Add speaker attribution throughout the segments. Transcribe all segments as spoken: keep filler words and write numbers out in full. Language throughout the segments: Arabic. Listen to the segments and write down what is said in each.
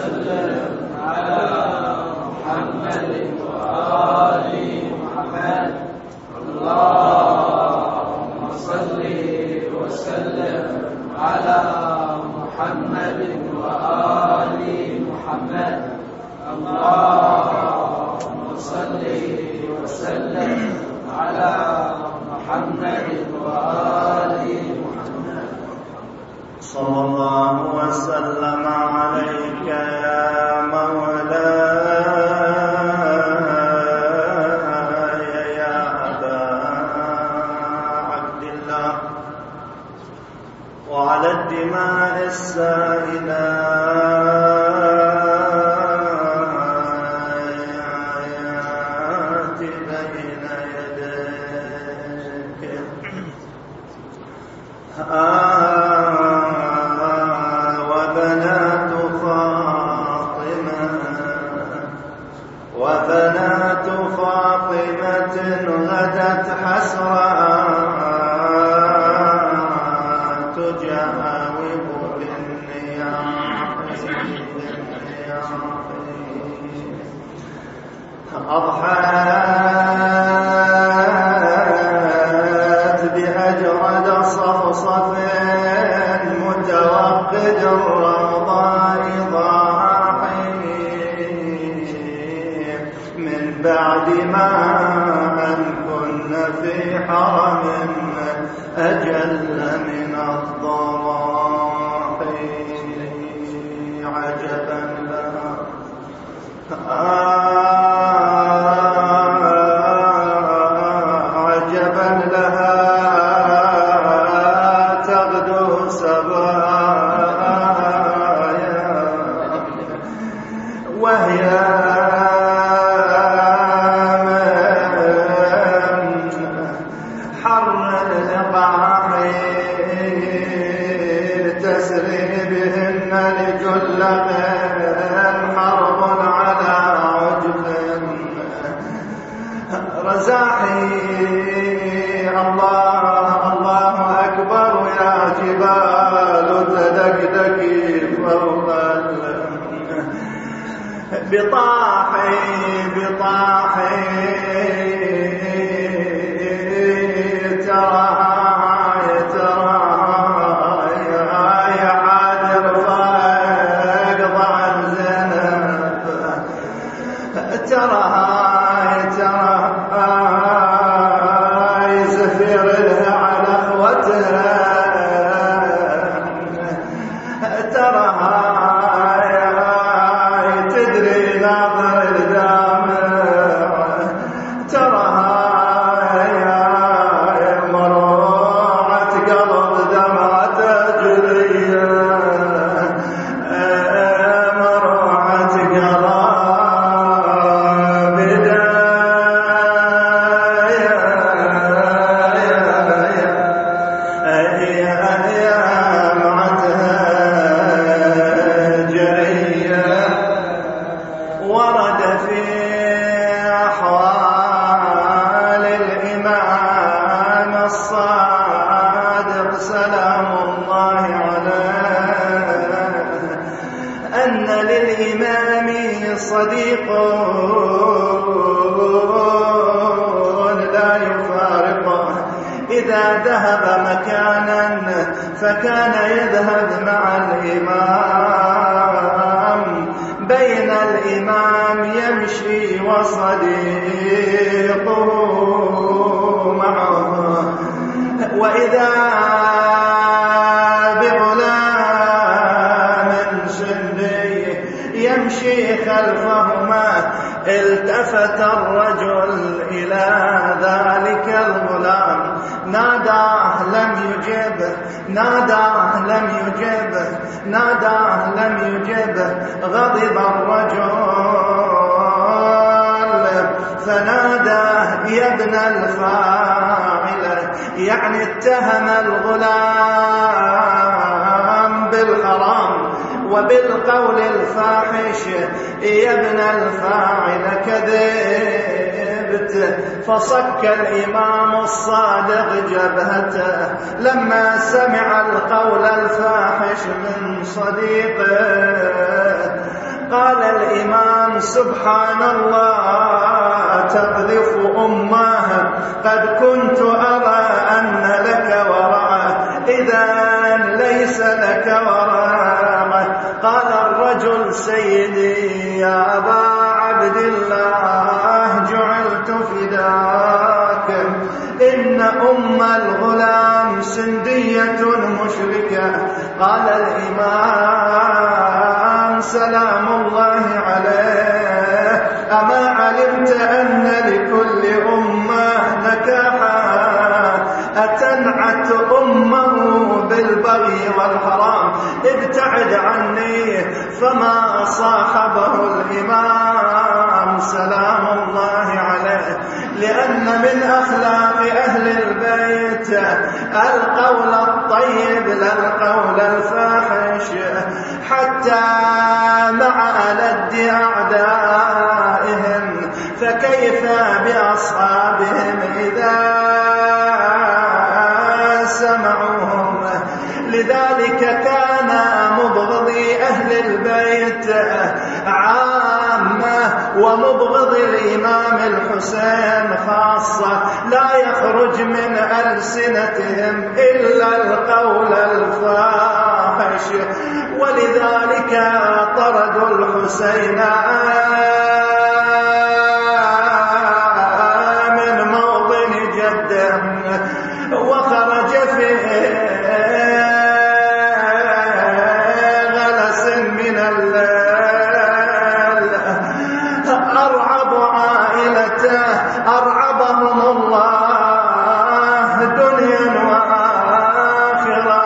Speaker 1: وسلم على محمد وآل محمد. اللهم صل وسلم على محمد وآل محمد. اللهم صل وسلم على محمد وآل محمد.
Speaker 2: صلى الله وسلم عليك يا مولاي يا أبا عبد الله، وعلى الدماء السائلات بين يديك. وبنات فاطمة غدت حسرا تجاوب بالنياح. أضحت بأجرد صفصف متوقد الرضاء من بعد ما أن كن في حرم أجل من الضراح. عجبا لها عجبا لها تغدو سبايا وهي رزاحي. الله الله أكبر يا جبال تدكدكي فوق بطاحي بطاحي. ترى ترى يا عادل فاقض عن زينب. ترى ترى زفير لها على اخوتها. ترى تدري ناظر الدامع. ترى مروعة قلب دمعة جرية. مروعة قلب صديق لا يفارقه إذا ذهب مكانا فكان يذهب مع الإمام. بين الإمام يمشي وصديقه معه. وإذا بغلام سني يمشي خلفهما التفت الرجل إلى ذلك الغلام. ناداه لم يجب، ناداه لم يجب، ناداه لم يجب. غضب الرجل فناداه يا ابن الفاعل، يعني اتهم الغلام بالحرام وبالقول الفاحش. يا ابن الفاعل كذبت. فصك الإمام الصادق جبهته لما سمع القول الفاحش من صديقه. قال الإمام سبحان الله تقذف أمه قد كنت أرى أن لك وراء إذا ليس لك وراء. قال الرجل سيدي يا أبا عبد الله جعلت فداك إن أم الغلام سندية مشركة. قال الإمام سلام الله عليه أما علمت أن لكل أمة نكاحا أتنعت أمه بالبغي والحرام ابتعد عني. فما صاحبه الإمام سلام الله عليه لأن من أخلاق أهل البيت القول الطيب لا القول الفاحش حتى مع ألد أعدائهم فكيف بأصحابهم إذا سمعوهم. لذلك كان مبغضي أهل البيت عامة ومبغض الإمام الحسين خاصة لا يخرج من ألسنتهم إلا القول الفاحش. ولذلك طردوا الحسين من موطن جده وخرج فيه غلس من الليل أرعب عائلته أرعبهم الله دنيا وآخرة.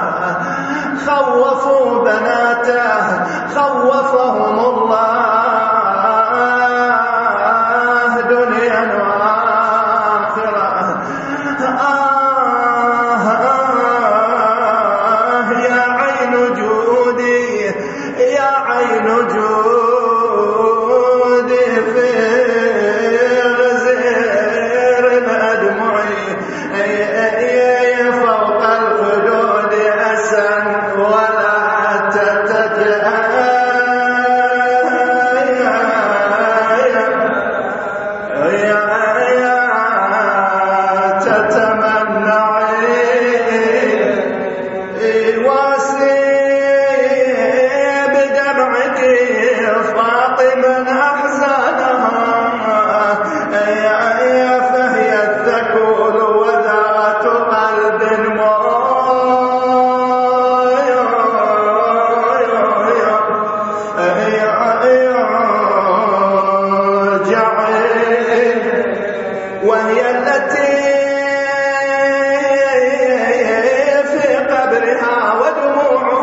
Speaker 2: خوفوا بناته خوفهم الله دنيا وآخرة. آه آه يا عين جودي يا عين جودي في غزير أدمعي فوق الخدود أسا ولا تتجأ وهي التي في قبرها ودموع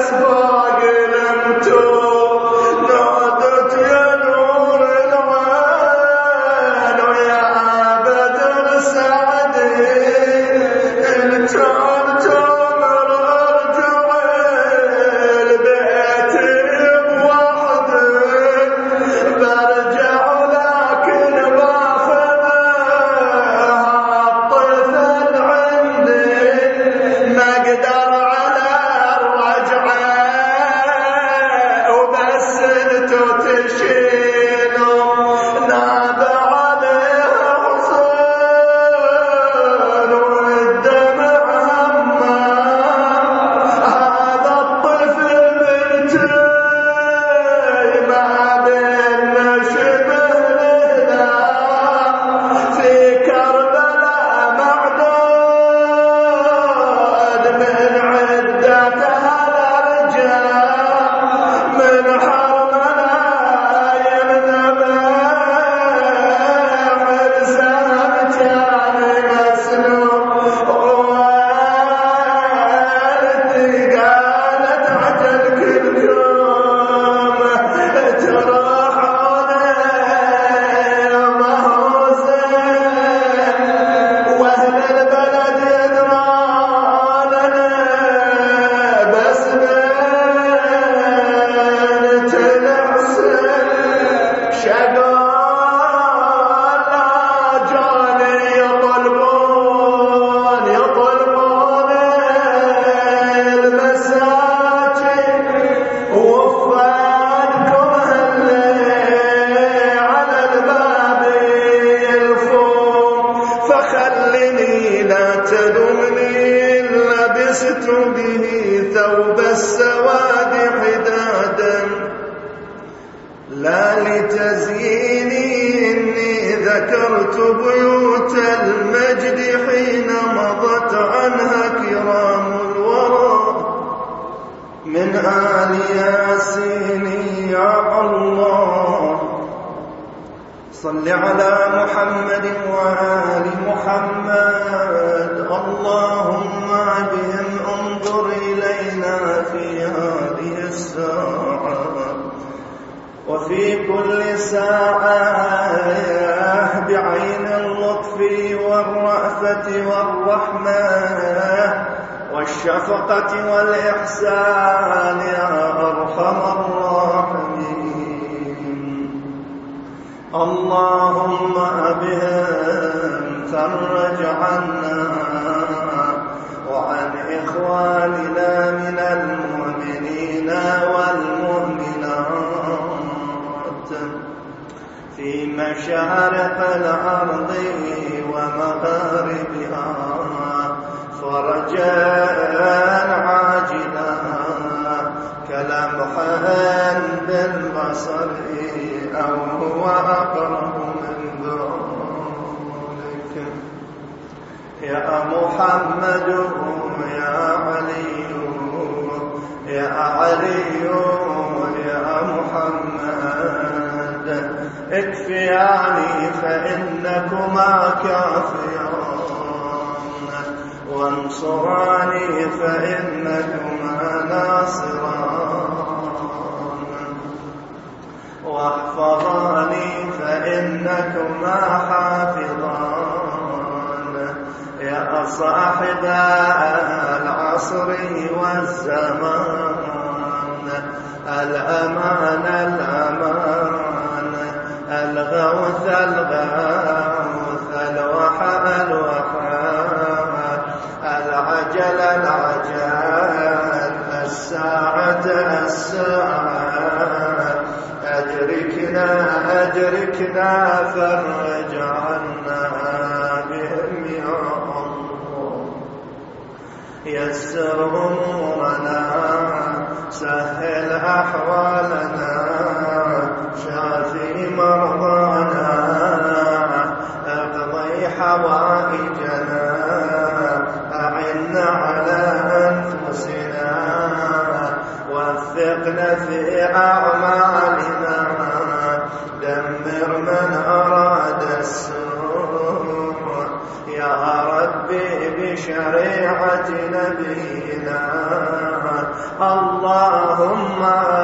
Speaker 2: الأسباق لم تور نادت يا نور العين ويا بدر سعدي انت انت ارجع البيت بوحدك برجع لكن باخذ هالطفل عندي ما اقدر على الرجعه وبس انتو تشيلوا نادى عليه حصين والدمع همه هذا الطفل بنتي ما بينا شبه لنا في كربلاء معدود من عدتها الرجال من حرمنا ينذبح حرسان كان مسلوب والدي قالت عجل كلكم تروحون مهوزين واهل البلد يدروننا بس بنت الحسين شقول جاني يطلبون يطلبون المساجد وفادكم هالليل على الباب يلفون فخلني لا تلومني لبست به ثوب السواد حدادا لا لتزييني إني ذكرت بيوت المجد حين مضت عنها كرام الورى من آل ياسين يا الله صل على محمد وآل محمد اللهم بهم انظر إلينا في هذه الساعة وفي كل ساعة بعين اللطف والرأفة والرحمة والشفقة والإحسان يا أرحم الراحمين اللهم بهم فرج عنا وعن إخواننا من المؤمنين والمؤمنات في مشارق الأرض ومغاربها فرجا عاجلا كلمح بالبصر أو هو أقرب من ذلك يا محمد يا علي يا علي يا محمد اكفياني فإنكما كافيان وانصراني فإنكما ناصران واحفظاني فإنكما حافظان يا صاحب العصر والزمان الأمان الأمان الغوث الغوث الوحى الوحى العجل العجل الساعة الساعة أدركنا أدركنا فرج عنا بهم يا الله يسر أمورنا سهل أحوالنا شافي مرضانا اقضي حوائجنا أعنا على أنفسنا وفقنا في أعمالنا دمر من أراد السوء يا ربي بشريعة نبينا الله اللهم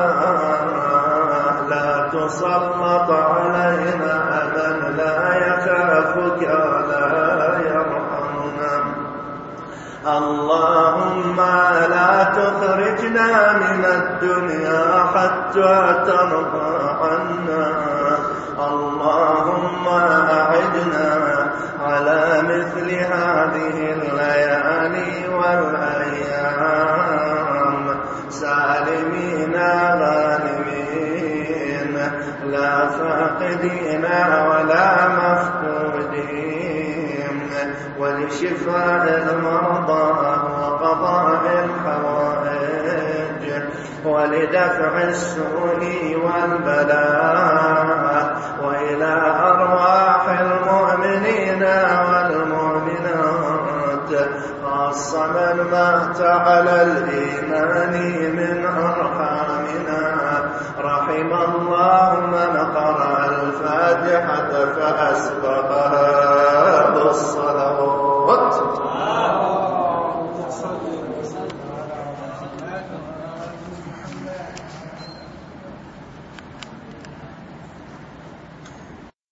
Speaker 2: لا تسلط علينا من لا يخافك ولا يرحمنا. اللهم لا تخرجنا من الدنيا حتى ترضى عنا. اللهم أعدنا على مثل هذه الليالي والأيام سالمين غانمين لا فاقدين ولا مفقودين، ولشفاء المرضى وقضاء الحوائج ولدفع السوء والبلاء، وإلى أرواح المؤمنين والمؤمنات خاصة من مات على الإيمان من أرحامنا. رحم الله من قرأ الفاتحة فأسبقها